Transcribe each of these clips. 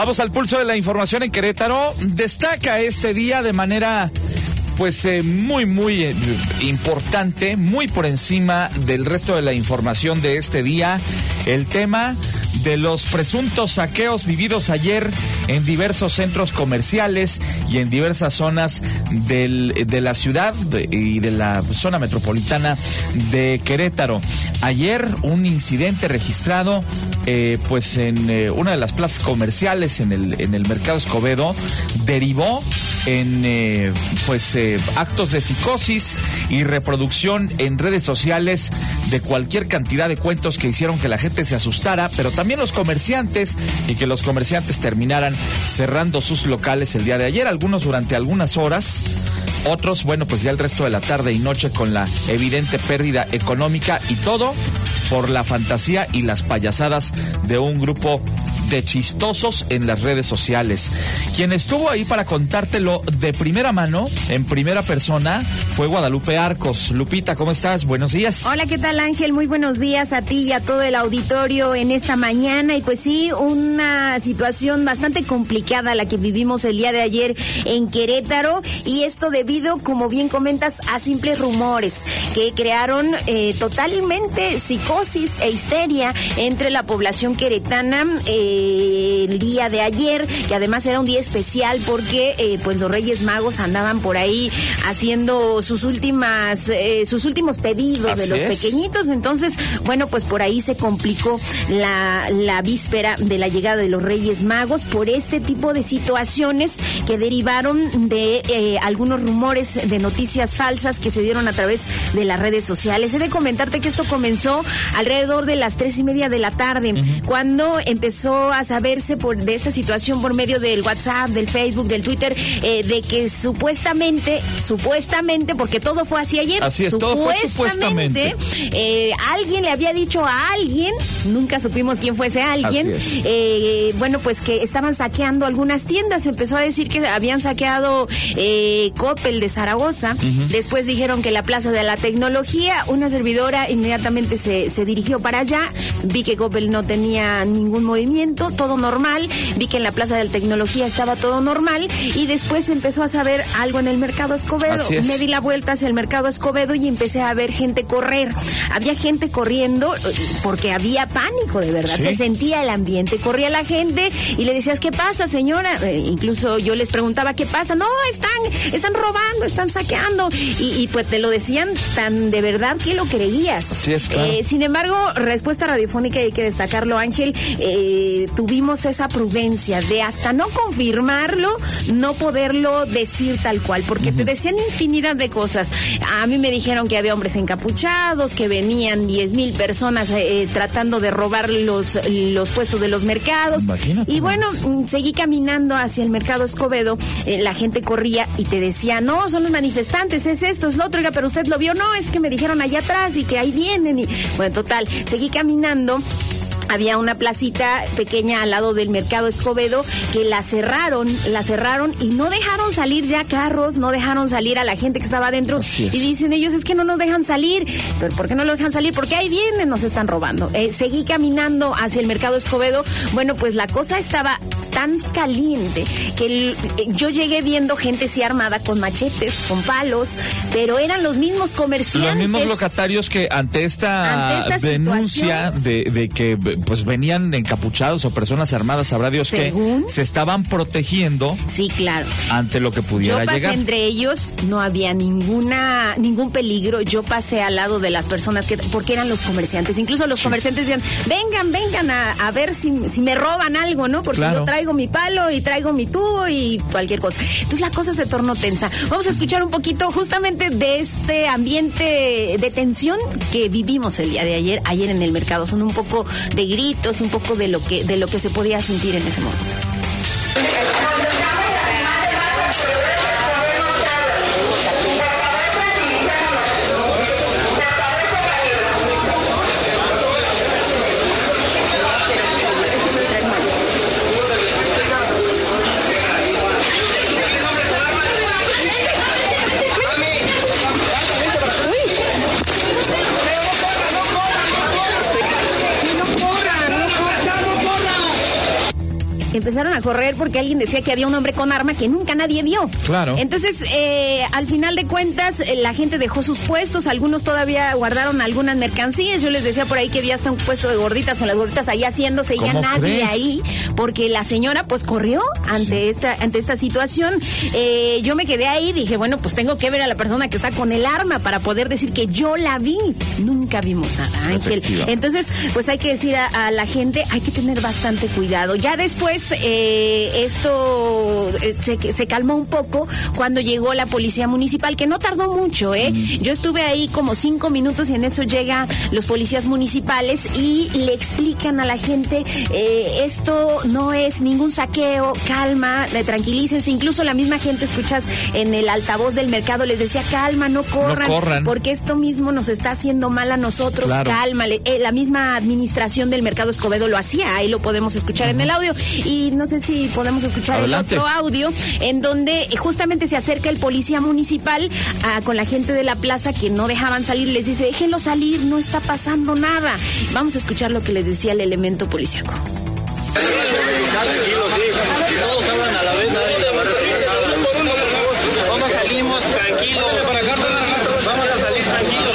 Vamos al pulso de la información en Querétaro. Destaca este día de manera muy importante, muy por encima del resto de la información de este día, el tema de los presuntos saqueos vividos ayer en diversos centros comerciales y en diversas zonas de la ciudad y de la zona metropolitana de Querétaro. Ayer un incidente registrado en una de las plazas comerciales en el Mercado Escobedo derivó en actos de psicosis y reproducción en redes sociales de cualquier cantidad de cuentos que hicieron que la gente se asustara, pero también los comerciantes, y que los comerciantes terminaran cerrando sus locales el día de ayer, algunos durante algunas horas, otros, ya el resto de la tarde y noche con la evidente pérdida económica, y todo por la fantasía y las payasadas de un grupo de chistosos en las redes sociales. Quien estuvo ahí para contártelo de primera mano, en primera persona, fue Guadalupe Arcos. Lupita, ¿cómo estás? Buenos días. Hola, ¿qué tal, Ángel? Muy buenos días a ti y a todo el auditorio en esta mañana. Y pues sí, una situación bastante complicada la que vivimos el día de ayer en Querétaro, y esto debido, como bien comentas, a simples rumores que crearon totalmente psicosis e histeria entre la población queretana el día de ayer, que además era un día especial porque los Reyes Magos andaban por ahí haciendo sus últimos pedidos. Así de los pequeñitos. Entonces, por ahí se complicó la víspera de la llegada de los Reyes Magos por este tipo de situaciones que derivaron de algunos rumores de noticias falsas que se dieron a través de las redes sociales. He de comentarte que esto comenzó alrededor de las 3:30 de la tarde, cuando empezó a saberse de esta situación por medio del WhatsApp, del Facebook, del Twitter, de que supuestamente, porque todo fue así ayer. Así es, todo fue supuestamente. Alguien le había dicho a alguien, nunca supimos quién fue ese alguien, que estaban saqueando algunas tiendas. Empezó a decir que habían saqueado Coppel de Zaragoza. Después dijeron que la Plaza de la Tecnología. Una servidora inmediatamente se dirigió para allá. Vi que Coppel no tenía ningún movimiento, todo normal. Vi que en la Plaza de la Tecnología estaba todo normal, y después empezó a saber algo en el Mercado Escobedo. Me di la vuelta hacia el Mercado Escobedo y empecé a ver gente correr. Había gente corriendo porque había pánico, de verdad. ¿Sí? Se sentía el ambiente. Corría la gente y le decías, ¿qué pasa, señora? Incluso yo les preguntaba, ¿qué pasa? No, están robando, están saqueando. Y pues te lo decían tan de verdad que lo creías. Así es, claro. Sin embargo, respuesta radiofónica, y hay que destacarlo, Ángel, tuvimos esa prudencia de hasta no confirmarlo, no poderlo decir tal cual, porque te decían infinidad de cosas. A mí me dijeron que había hombres encapuchados, que venían 10,000 personas tratando de robar los puestos de los mercados. Imagínate. Y seguí caminando hacia el Mercado Escobedo, la gente corría y te decía, no, son los manifestantes, es esto, es lo otro, pero usted lo vio, no, es que me dijeron allá atrás y que ahí vienen, y total, seguí caminando. Había una placita pequeña al lado del Mercado Escobedo que la cerraron y no dejaron salir ya carros, no dejaron salir a la gente que estaba adentro. Y dicen ellos, es que no nos dejan salir. ¿Pero por qué no lo dejan salir? Porque ahí vienen, nos están robando. Seguí caminando hacia el Mercado Escobedo. La cosa estaba tan caliente que yo llegué viendo gente sí armada con machetes, con palos, pero eran los mismos comerciantes. Los mismos locatarios que ante esta denuncia de que venían encapuchados o personas armadas, sabrá Dios que se estaban protegiendo. Sí, claro. Ante lo que pudiera llegar. Yo pasé entre ellos, no había ningún peligro. Yo pasé al lado de las personas porque eran los comerciantes. Incluso los comerciantes decían, vengan a ver si me roban algo, ¿no? Porque yo traigo mi palo y traigo mi tubo y cualquier cosa. Entonces la cosa se tornó tensa. Vamos a escuchar un poquito justamente de este ambiente de tensión que vivimos el día de ayer en el mercado. Son un poco de gritos, un poco de lo que se podía sentir en ese momento. empezaron a correr porque alguien decía que había un hombre con arma que nunca nadie vio. Claro. Entonces, al final de cuentas, la gente dejó sus puestos, algunos todavía guardaron algunas mercancías. Yo les decía por ahí que había hasta un puesto de gorditas, con las gorditas ahí haciéndose, y ya nadie ahí, porque la señora pues corrió ante esta situación. Yo me quedé ahí, dije, bueno, pues tengo que ver a la persona que está con el arma para poder decir que yo la vi. Nunca vimos nada, Ángel. Entonces, pues hay que decir a la gente, hay que tener bastante cuidado. Ya después esto se calmó un poco cuando llegó la policía municipal, que no tardó mucho, Yo estuve ahí como 5 minutos y en eso llegan los policías municipales y le explican a la gente, esto no es ningún saqueo, calma, tranquilícense. Incluso la misma gente, escuchas en el altavoz del mercado, les decía, calma, no corran, porque esto mismo nos está haciendo mal a nosotros, calma. La misma administración del mercado Escobedo lo hacía, ahí lo podemos escuchar en el audio, y no sé si podemos escuchar el otro audio, en donde justamente se acerca el policía municipal con la gente de la plaza que no dejaban salir, les dice, déjenlo salir, no está pasando nada. Vamos a escuchar lo que les decía el elemento policíaco. Tranquilos, sí. Todos hablan a la vez, nadie le va a recibir nada. ¿Cómo salimos? Tranquilos. Vamos a salir tranquilos.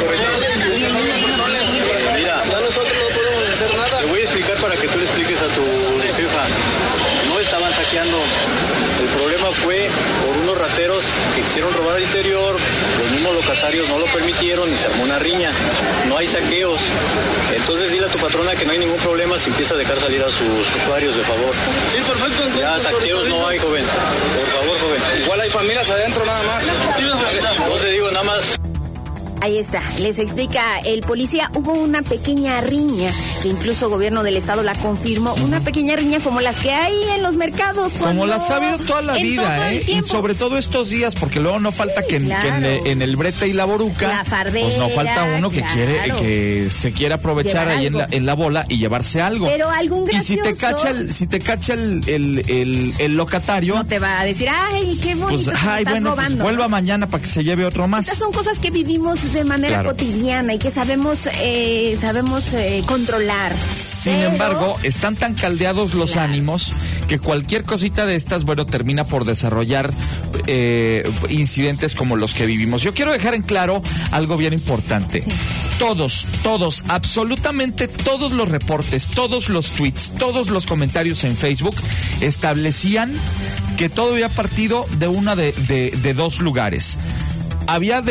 Mira, ya nosotros no podemos hacer nada. Te voy a explicar para que tú le expliques a tu jefa. No estaban saqueando. El problema fue por unos rateros que quisieron robar al interior, los mismos locatarios no lo permitieron y se armó una riña. No hay saqueos. Entonces dile a tu patrona que no hay ningún problema si empieza a dejar salir a sus usuarios, de favor. Sí, perfecto. Entonces, ya saqueos no hay, joven. Por favor, joven. Igual hay familias adentro nada más. Sí, no te digo nada más. Ahí está, les explica el policía, hubo una pequeña riña, que incluso gobierno del estado la confirmó, una pequeña riña como las que hay en los mercados. Como las ha habido toda la vida, y sobre todo estos días, porque luego no falta que en el brete y la boruca, la fardera, pues no falta uno que que se quiere aprovechar ahí en la bola y llevarse algo. Pero algún gracioso. Y si te cacha el locatario, no te va a decir, ay, qué bonito, pues, ay, bueno, robando, pues vuelva mañana para que se lleve otro más. Estas son cosas que vivimos de manera cotidiana y que sabemos controlar. Sin embargo, están tan caldeados los ánimos que cualquier cosita de estas, bueno, termina por desarrollar incidentes como los que vivimos. Yo quiero dejar en claro algo bien importante. Sí. Todos, absolutamente todos los reportes, todos los tweets, todos los comentarios en Facebook establecían que todo había partido de una de dos lugares. Había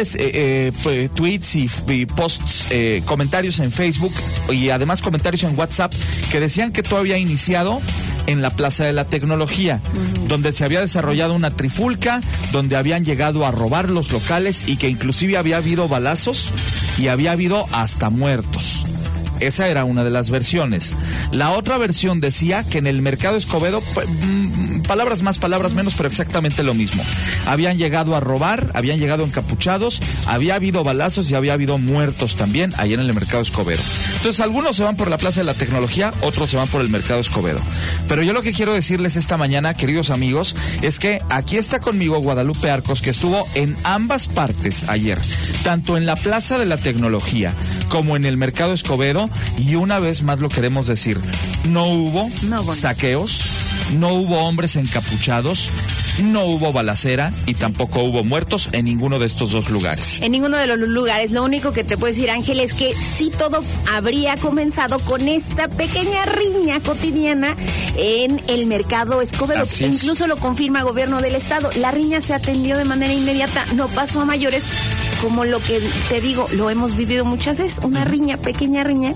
tweets y posts, comentarios en Facebook y además comentarios en WhatsApp que decían que todo había iniciado en la Plaza de la Tecnología, donde se había desarrollado una trifulca, donde habían llegado a robar los locales y que inclusive había habido balazos y había habido hasta muertos. Esa era una de las versiones. La otra versión decía que en el mercado Escobedo, palabras más, palabras menos, pero exactamente lo mismo. Habían llegado a robar, habían llegado encapuchados, había habido balazos y había habido muertos también ahí en el mercado Escobedo. Entonces, algunos se van por la Plaza de la Tecnología, otros se van por el mercado Escobedo. Pero yo lo que quiero decirles esta mañana, queridos amigos, es que aquí está conmigo Guadalupe Arcos, que estuvo en ambas partes ayer, tanto en la Plaza de la Tecnología como en el mercado Escobedo, y una vez más lo queremos decir, no hubo saqueos, no hubo hombres encapuchados, no hubo balacera y tampoco hubo muertos en ninguno de estos dos lugares. En ninguno de los lugares. Lo único que te puedo decir, Ángel, es que sí todo habría comenzado con esta pequeña riña cotidiana en el mercado Escobedo. Incluso lo confirma gobierno del estado. La riña se atendió de manera inmediata, no pasó a mayores, como lo que te digo, lo hemos vivido muchas veces, una riña, pequeña riña,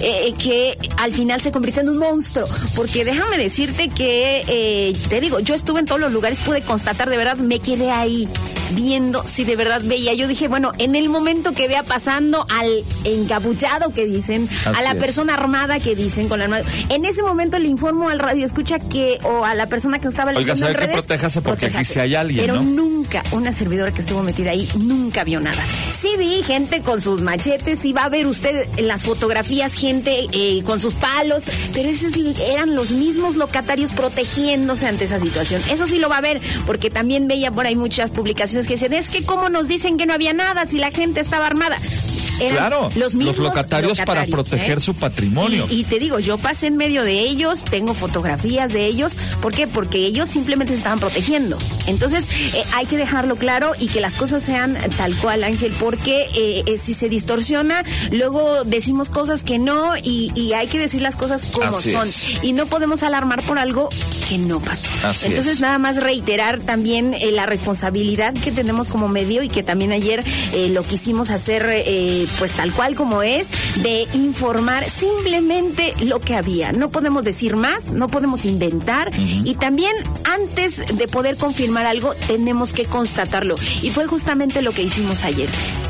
que al final se convirtió en un monstruo, porque déjame decirte que, te digo, yo estuve en todos los lugares, pude constatar, de verdad, me quedé ahí viendo si de verdad veía. Yo dije, bueno, en el momento que vea pasando al encapuchado que dicen, a la persona armada que dicen con la armada, en ese momento le informo al radio escucha o a la persona que estaba leyendo en redes, que protéjase porque aquí sí hay alguien, pero ¿no? Nunca, una servidora que estuvo metida ahí, nunca vio nada. Sí vi gente con sus machetes, y va a ver usted en las fotografías gente con sus palos, pero esos eran los mismos locatarios protegiéndose ante esa situación. Eso sí lo va a ver, porque también veía por ahí muchas publicaciones que decían, es que cómo nos dicen que no había nada si la gente estaba armada. eran los mismos locatarios para proteger su patrimonio. Y te digo, yo pasé en medio de ellos, tengo fotografías de ellos. ¿Por qué? Porque ellos simplemente se estaban protegiendo. Entonces, hay que dejarlo claro y que las cosas sean tal cual, Ángel, porque si se distorsiona, luego decimos cosas que no y hay que decir las cosas como son. Y no podemos alarmar por algo que no pasó. Entonces, nada más reiterar también la responsabilidad que tenemos como medio y que también ayer lo quisimos hacer pues tal cual como es, de informar simplemente lo que había. No podemos decir más, no podemos inventar y también antes de poder confirmar algo tenemos que constatarlo. Y fue justamente lo que hicimos ayer.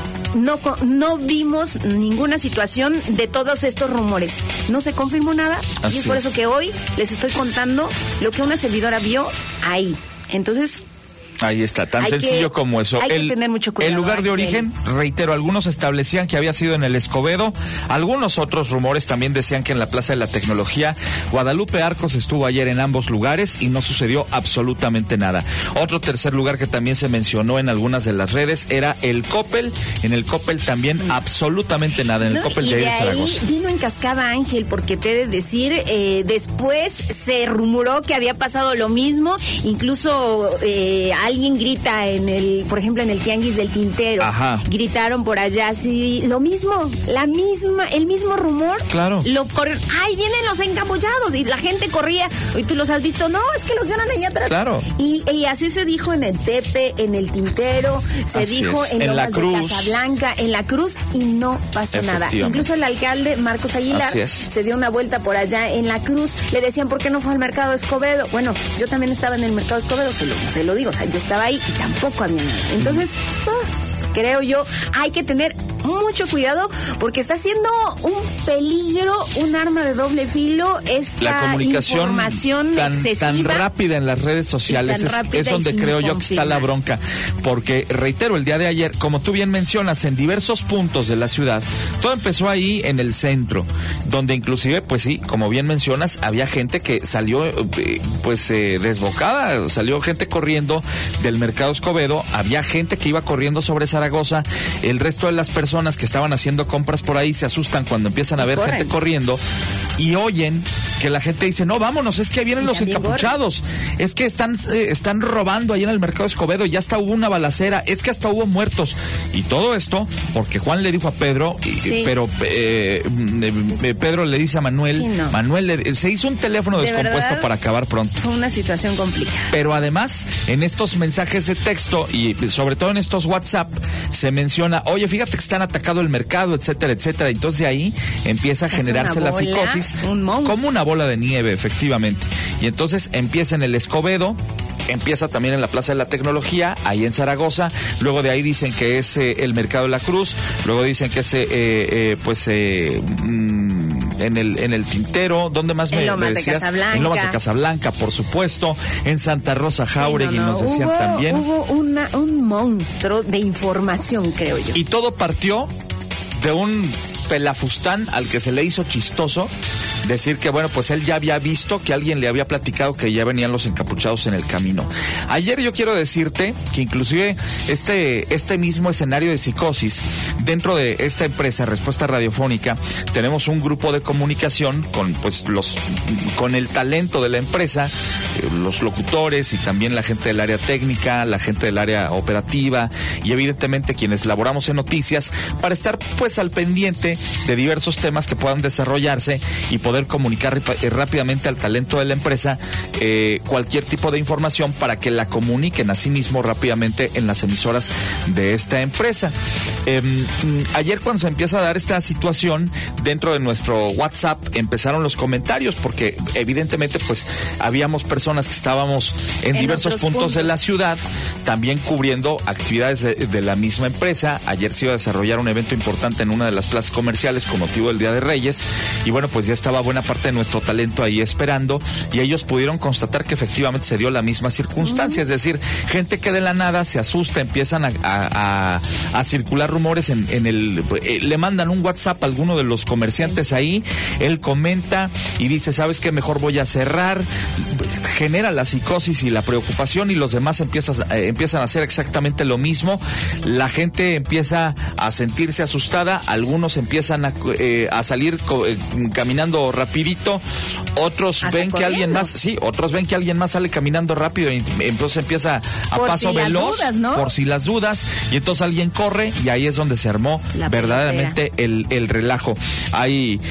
No vimos ninguna situación de todos estos rumores. No se confirmó nada. Y es por eso que hoy les estoy contando lo que una servidora vio ahí. Entonces, ahí está, tan sencillo como eso. Hay que tener mucho cuidado. El lugar de origen, reitero, algunos establecían que había sido en el Escobedo, algunos otros rumores también decían que en la Plaza de la Tecnología. Guadalupe Arcos estuvo ayer en ambos lugares y no sucedió absolutamente nada. Otro tercer lugar que también se mencionó en algunas de las redes era el Coppel. En el Coppel también absolutamente nada, en el Coppel de Zaragoza. Vino en cascada, Ángel, porque te he de decir, después se rumoró que había pasado lo mismo, incluso alguien grita por ejemplo, en el Tianguis del Tintero. Gritaron por allá, sí, lo mismo, el mismo rumor. Claro. ¡Ay, vienen los encapuchados! Y la gente corría. ¿Y tú los has visto? No, es que los vieron allá atrás. Claro. Y así se dijo en el Tepe, en el Tintero, se dijo en la Cruz, Casablanca, en la Cruz, y no pasó nada. Incluso el alcalde Marcos Aguilar se dio una vuelta por allá en la Cruz. Le decían, ¿por qué no fue al mercado Escobedo? Bueno, yo también estaba en el mercado Escobedo, se lo digo, o sea, yo estaba ahí y tampoco había nada. Entonces, creo yo, hay que tener mucho cuidado porque está siendo un peligro, un arma de doble filo esta la comunicación información tan rápida en las redes sociales es donde creo yo que está la bronca, porque reitero, el día de ayer, como tú bien mencionas, en diversos puntos de la ciudad, todo empezó ahí en el centro, donde inclusive, pues sí, como bien mencionas, había gente que salió desbocada, salió gente corriendo del mercado Escobedo, había gente que iba corriendo sobre Zaragoza, el resto de las personas que estaban haciendo compras por ahí se asustan cuando empiezan a ver gente corriendo y oyen que la gente dice, no, vámonos, es que vienen los encapuchados, es que están robando ahí en el mercado Escobedo, ya hasta hubo una balacera, es que hasta hubo muertos, y todo esto porque Juan le dijo a Pedro, pero Pedro le dice a Manuel, Manuel se hizo un teléfono descompuesto para acabar pronto. Fue una situación complicada. Pero además, en estos mensajes de texto y sobre todo en estos WhatsApp, se menciona, oye, fíjate que están atacando el mercado, etcétera, etcétera. Entonces de ahí empieza a generarse la psicosis como una bola de nieve, efectivamente. Y entonces empieza en el Escobedo, empieza también en la Plaza de la Tecnología, ahí en Zaragoza. Luego de ahí dicen que es el Mercado de la Cruz. Luego dicen que es en el Tintero. ¿Dónde más me decías? En Lomas de Casablanca, por supuesto. En Santa Rosa Jauregui nos decían también. Hubo un monstruo de información, creo yo. Y todo partió de un pelafustán al que se le hizo chistoso decir que, bueno, pues él ya había visto que alguien le había platicado que ya venían los encapuchados en el camino. Ayer yo quiero decirte que inclusive este mismo escenario de psicosis, dentro de esta empresa Respuesta Radiofónica, tenemos un grupo de comunicación con el talento de la empresa, los locutores y también la gente del área técnica, la gente del área operativa y evidentemente quienes laboramos en noticias, para estar pues al pendiente de diversos temas que puedan desarrollarse y poder comunicar rápidamente al talento de la empresa cualquier tipo de información para que la comuniquen a sí mismo rápidamente en las emisoras de esta empresa. Ayer cuando se empieza a dar esta situación, dentro de nuestro WhatsApp empezaron los comentarios porque evidentemente pues habíamos personas que estábamos en diversos puntos de la ciudad también cubriendo actividades de la misma empresa. Ayer se iba a desarrollar un evento importante en una de las plazas comerciales con motivo del Día de Reyes y bueno, pues ya estaba buena parte de nuestro talento ahí esperando y ellos pudieron constatar que efectivamente se dio la misma circunstancia, es decir, gente que de la nada se asusta, empiezan a circular rumores le mandan un WhatsApp a alguno de los comerciantes ahí, él comenta y dice, ¿sabes qué? Mejor voy a cerrar. genera la psicosis y la preocupación, y los demás empiezan a hacer exactamente lo mismo. La gente empieza a sentirse asustada, algunos empiezan a salir caminando rapidito, otros ven que alguien más, sale caminando rápido y entonces empieza a paso veloz, por si las dudas, y entonces alguien corre, y ahí es donde se armó verdaderamente el relajo. Hay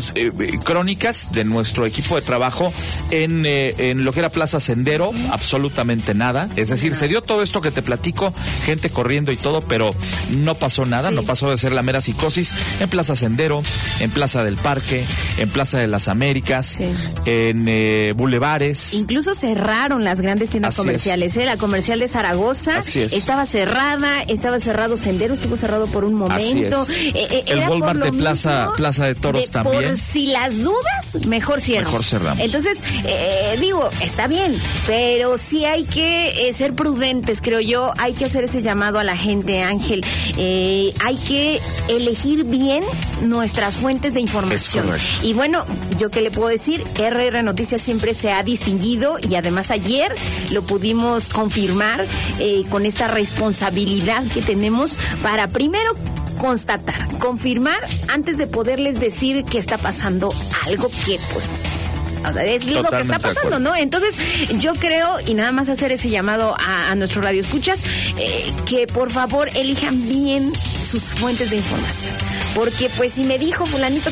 crónicas de nuestro equipo de trabajo en lo que era Plaza Sendero, absolutamente nada, es decir, se dio todo esto que te platico, gente corriendo y todo, pero no pasó nada, no pasó de ser la mera psicosis. En Plaza Sendero, en Plaza del Parque, en Plaza de las Américas, en bulevares. Incluso cerraron las grandes tiendas comerciales, la comercial de Zaragoza estaba cerrada, estaba cerrado Sendero, estuvo cerrado por un momento. El Walmart de Plaza de Toros también. Por si las dudas, mejor cierran. Mejor cerramos. Entonces, digo, está bien, pero sí hay que ser prudentes, creo yo. Hay que hacer ese llamado a la gente, Ángel. Hay que elegir bien nuestras fuentes de información. Y bueno, yo qué le puedo decir, RR Noticias siempre se ha distinguido, y además ayer lo pudimos confirmar con esta responsabilidad que tenemos para primero constatar, confirmar antes de poderles decir que está pasando algo que pues es lo que está pasando, ¿no? Entonces, yo creo, y nada más hacer ese llamado a nuestros radioescuchas, que por favor elijan bien sus fuentes de información. Porque pues si me dijo fulanito,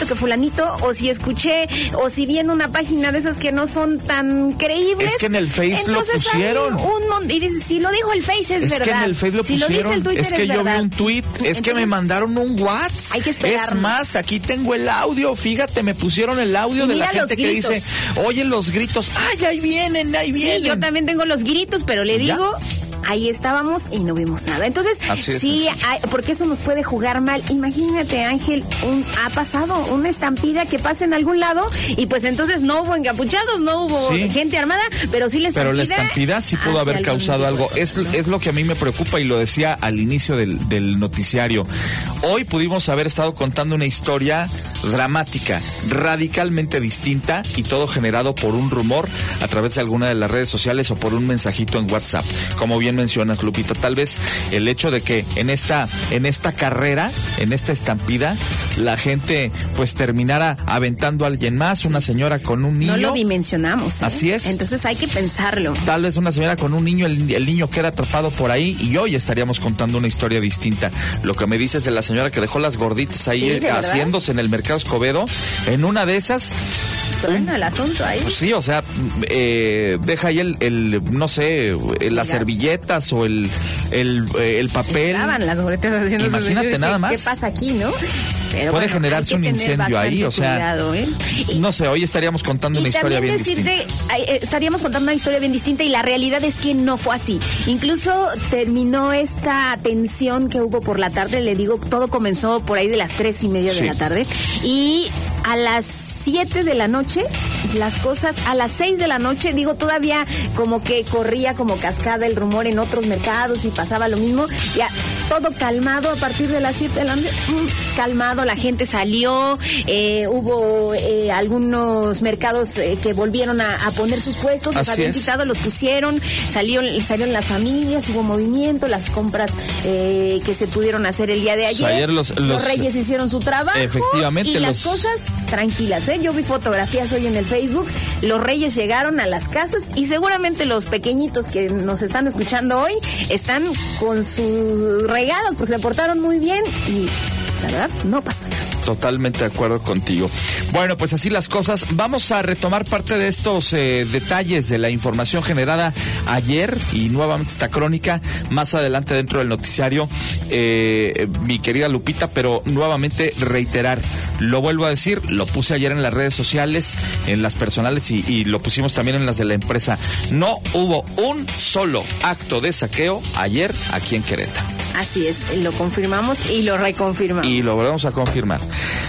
o si escuché, o si vi en una página de esas que no son tan creíbles. Es que en el Face lo pusieron. Y dices, si lo dijo el Face es verdad. Es que en el Face lo pusieron. Si lo dice el Twitter es que yo vi un tweet, es que me mandaron un WhatsApp. Hay que esperar. Es más, aquí tengo el audio, fíjate, me pusieron el audio de la gente que dice, oye los gritos, ay, ahí vienen. Sí, yo también tengo los gritos, pero le digo... Ahí estábamos y no vimos nada. Entonces, porque eso nos puede jugar mal. Imagínate, Ángel, ha pasado una estampida que pasa en algún lado y pues entonces no hubo encapuchados, no hubo gente armada, pero sí la estampida. Pero la estampida sí pudo haber causado algo. Es lo que a mí me preocupa y lo decía al inicio del noticiario. Hoy pudimos haber estado contando una historia dramática, radicalmente distinta, y todo generado por un rumor a través de alguna de las redes sociales o por un mensajito en WhatsApp. Como bien mencionas, Lupita, tal vez el hecho de que en esta carrera, en esta estampida, la gente pues terminara aventando a alguien más, una señora con un niño. No lo dimensionamos. Así es. Entonces hay que pensarlo. Tal vez una señora con un niño, el niño queda atrapado por ahí, y hoy estaríamos contando una historia distinta. Lo que me dices de la señora que dejó las gorditas ahí haciéndose en el Mercado Escobedo, en una de esas... Bueno, el asunto ahí. Pues sí, o sea, deja ahí no sé, las servilletas o el papel. Estaban las gorditas haciendo. Imagínate nada más. ¿Qué pasa aquí, no? Pero puede generarse un incendio ahí, o sea, no sé, hoy estaríamos contando una historia bien distinta. Estaríamos contando una historia bien distinta, y la realidad es que no fue así. Incluso terminó esta tensión que hubo por la tarde, le digo, todo comenzó por ahí de las 3:30 de la tarde, y a las 7 de la noche, las cosas, a las 6 de la noche, digo, todavía como que corría como cascada el rumor en otros mercados y pasaba lo mismo, ya todo calmado a partir de las 7 de la noche, calmado, la gente salió, hubo algunos mercados que volvieron a poner sus puestos, los habían quitado, los pusieron, salieron las familias, hubo movimiento, las compras que se pudieron hacer el día de ayer, ayer los Reyes hicieron su trabajo, efectivamente, y las cosas tranquilas, yo vi fotografías hoy en el Facebook, los Reyes llegaron a las casas, y seguramente los pequeñitos que nos están escuchando hoy están con sus regalos porque se portaron muy bien, y la verdad no pasó nada. Totalmente de acuerdo contigo. Bueno, pues así las cosas. Vamos a retomar parte de estos detalles de la información generada ayer, y nuevamente esta crónica más adelante dentro del noticiario, mi querida Lupita, pero nuevamente reiterar, lo vuelvo a decir, lo puse ayer en las redes sociales, en las personales, y lo pusimos también en las de la empresa. No hubo un solo acto de saqueo ayer aquí en Querétaro. Así es, lo confirmamos y lo reconfirmamos. Y lo volvemos a confirmar.